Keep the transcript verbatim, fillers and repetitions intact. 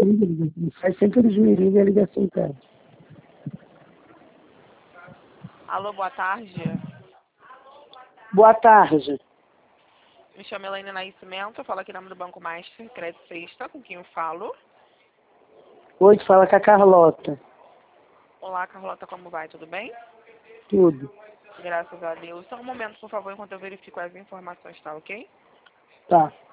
Faz sempre desliga a ligação, cara. Alô, boa tarde. Boa tarde. Me chamo Elaine Nascimento, eu falo aqui em nome do Banco Master, Crédito Sexta, com quem eu falo. Oi, tu fala com a Carlota. Olá, Carlota, como vai? Tudo bem? Tudo. Graças a Deus. Só um momento, por favor, enquanto eu verifico as informações, tá ok? Tá.